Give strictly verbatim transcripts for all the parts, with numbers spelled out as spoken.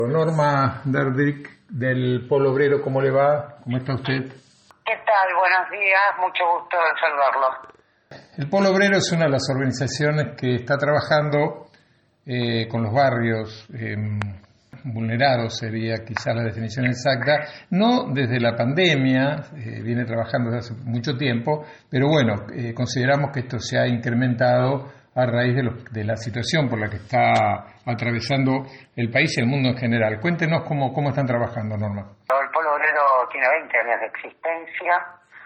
Norma Derdrich del Polo Obrero, ¿cómo le va? ¿Cómo está usted? ¿Qué tal? Buenos días, mucho gusto en saludarlo. El Polo Obrero es una de las organizaciones que está trabajando eh, con los barrios eh, vulnerados, sería quizá la definición exacta, no desde la pandemia, eh, viene trabajando desde hace mucho tiempo, pero bueno, eh, consideramos que esto se ha incrementado a raíz de, lo, de la situación por la que está atravesando el país y el mundo en general. Cuéntenos cómo, cómo están trabajando, Norma. El Polo Obrero tiene veinte años de existencia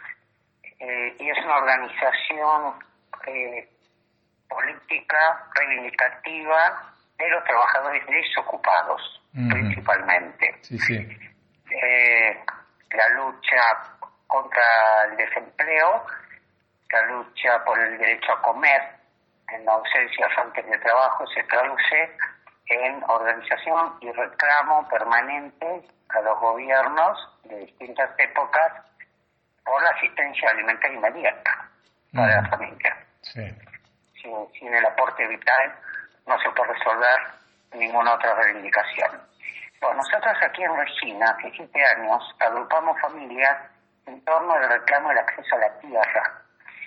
eh, y es una organización eh, política reivindicativa de los trabajadores desocupados, uh-huh. principalmente. Sí, sí. Eh, la lucha contra el desempleo, la lucha por el derecho a comer, en ausencia de fuentes de trabajo, se traduce en organización y reclamo permanente a los gobiernos de distintas épocas por la asistencia alimentaria inmediata para uh-huh. la familia. Sí. Sin, sin el aporte vital no se puede resolver ninguna otra reivindicación. Bueno, nosotros aquí en Regina, hace siete años, agrupamos familias en torno al reclamo del acceso a la tierra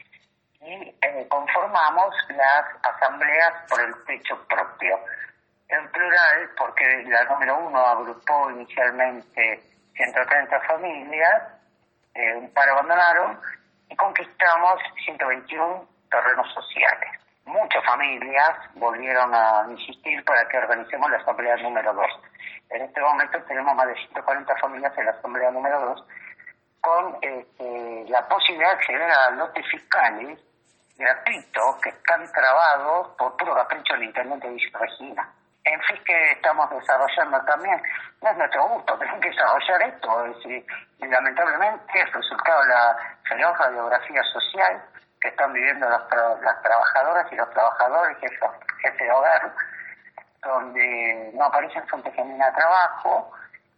y eh, conformamos las asambleas por el techo propio. En plural, porque la número uno agrupó inicialmente ciento treinta familias, eh, un par abandonaron, y conquistamos ciento veintiuno terrenos sociales. Muchas familias volvieron a insistir para que organicemos la asamblea número dos. En este momento tenemos más de ciento cuarenta familias en la asamblea número dos, con este, la posibilidad de acceder a lotes fiscales gratuitos que están trabados por puro capricho del intendente de Villa Regina. En fin, que estamos desarrollando también, no es nuestro gusto, tenemos que desarrollar esto, es decir, y lamentablemente es resultado de la feroz radiografía social que están viviendo las, las trabajadoras y los trabajadores, jefes, jefes de hogar, donde no aparecen fuentes genuinas de trabajo,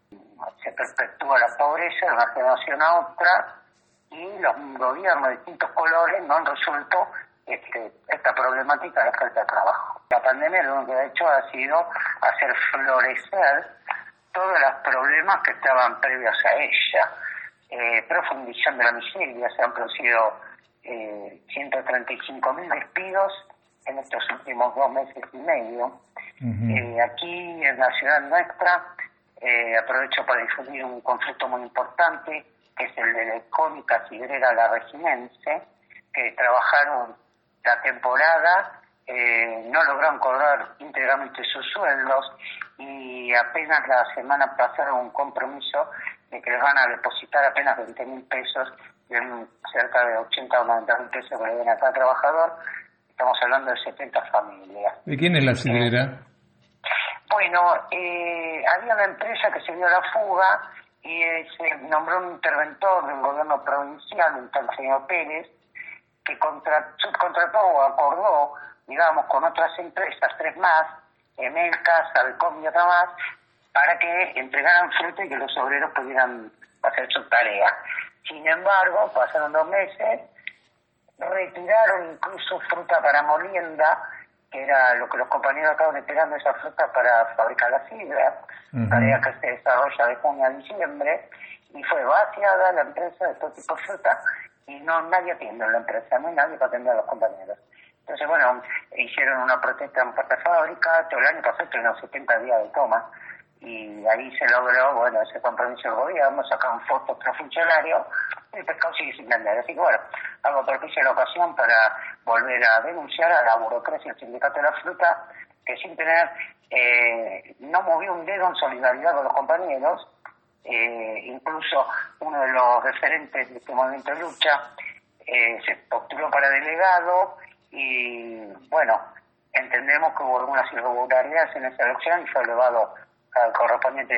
se perpetúa la pobreza de una generación a otra, y los gobiernos de distintos colores no han resuelto este, esta problemática de la falta de trabajo. La pandemia lo único que ha hecho ha sido hacer florecer todos los problemas que estaban previos a ella, eh, profundizando la miseria. Se han producido eh, ciento treinta y cinco mil despidos en estos últimos dos meses y medio. Uh-huh. Eh, aquí en la ciudad nuestra, eh, aprovecho para difundir un conflicto muy importante, que es el de la icónica sidrera La Reginense, que trabajaron la temporada, eh, no lograron cobrar íntegramente sus sueldos y apenas la semana pasaron un compromiso de que les van a depositar apenas veinte mil pesos, de cerca de ochenta o noventa mil pesos que le den a cada trabajador. Estamos hablando de setenta familias. ¿De quién es la sidrera? Eh, bueno, eh, había una empresa que se dio a la fuga y eh, se nombró un interventor del gobierno provincial, un tal señor Pérez, que contra, subcontrató o acordó, digamos, con otras empresas, tres más, Emelca, Salcom y otra más, para que entregaran fruta y que los obreros pudieran hacer su tarea. Sin embargo, pasaron dos meses, retiraron incluso fruta para molienda, que era lo que los compañeros estaban esperando, esa fruta para fabricar la sidra, uh-huh. tarea que se desarrolla de junio a diciembre, y fue vaciada la empresa de todo tipo de fruta, y no nadie atiende a la empresa, no hay nadie para atender a los compañeros. Entonces, bueno, hicieron una protesta en puerta fábrica, todo el año pasó unos setenta días de toma, y ahí se logró, bueno, ese compromiso del gobierno, sacaron fotos para funcionarios, y el pescado sigue sin vender. Así que bueno, hago propicia la ocasión para volver a denunciar a la burocracia del sindicato de la fruta, que sin tener, eh, no movió un dedo en solidaridad con los compañeros. Eh, incluso uno de los referentes de este movimiento de lucha eh, se postuló para delegado y bueno, entendemos que hubo algunas irregularidades en esa elección y fue elevado al correspondiente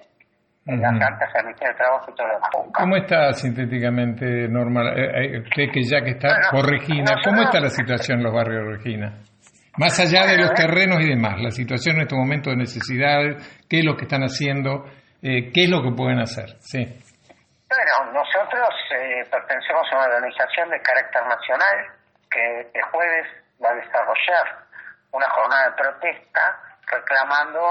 en las actas al Ministerio de Trabajo y todo lo demás. ¿Cómo está sintéticamente, Norma? Eh, usted que ya que está bueno, por Regina, nosotros... ¿cómo está la situación en los barrios de Regina? Más allá de los terrenos y demás, la situación en este momento de necesidades, ¿qué es lo que están haciendo? Eh, ¿Qué es lo que pueden hacer? Sí. Bueno, nosotros eh, pertenecemos a una organización de carácter nacional que este jueves va a desarrollar una jornada de protesta reclamando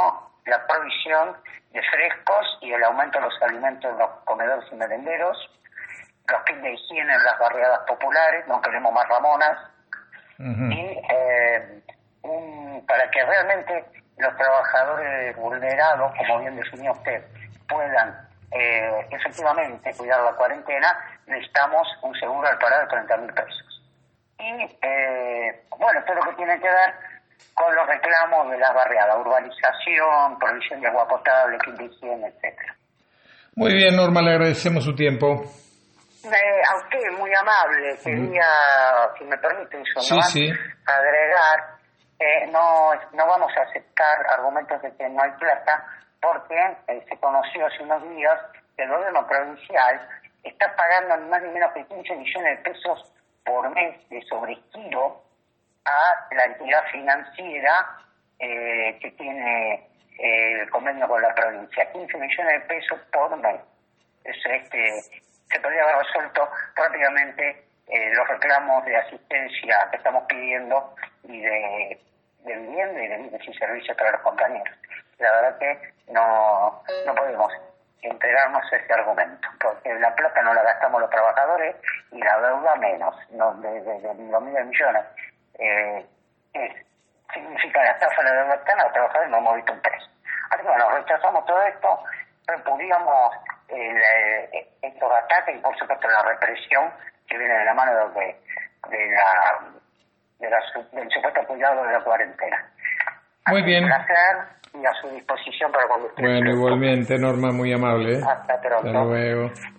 la provisión de frescos y el aumento de los alimentos en los comedores y merenderos, los kits de higiene en las barriadas populares, no queremos más Ramonas, uh-huh. y eh, un, para que realmente los trabajadores vulnerados, como bien definió usted, puedan eh, efectivamente cuidar la cuarentena, necesitamos un seguro al parar de treinta mil pesos. Y eh, bueno, esto es lo que tiene que ver con los reclamos de las barriadas, urbanización, provisión de agua potable, kit de higiene, etcétera. Muy bien, Norma, le agradecemos su tiempo. Eh, a usted, muy amable, quería, uh-huh. si me permite, eso, sí, ¿no? sí. agregar, eh, no, no vamos a aceptar argumentos de que no hay plata, porque eh, se conoció hace unos días que el gobierno provincial está pagando ni más ni menos que quince millones de pesos por mes de sobregiro a la entidad financiera eh, que tiene eh, el convenio con la provincia, quince millones de pesos por mes. Es, este, se podría haber resuelto rápidamente eh, los reclamos de asistencia que estamos pidiendo y de, de vivienda y de bienes y servicios para los compañeros. La verdad que no, no podemos entregarnos ese argumento, porque la plata no la gastamos los trabajadores y la deuda menos, no de, de, de los miles de millones. Eh, ¿Qué significa la estafa de la deuda externa? Los trabajadores no hemos visto un peso. Así que bueno, rechazamos todo esto, repudiamos el, eh, estos ataques y por supuesto la represión que viene de la mano de, de la, de la del supuesto cuidado de la cuarentena. Muy bien. Un placer y a su disposición para cuando usted. Bueno, igualmente, Norma, muy amable. Hasta pronto. Hasta luego.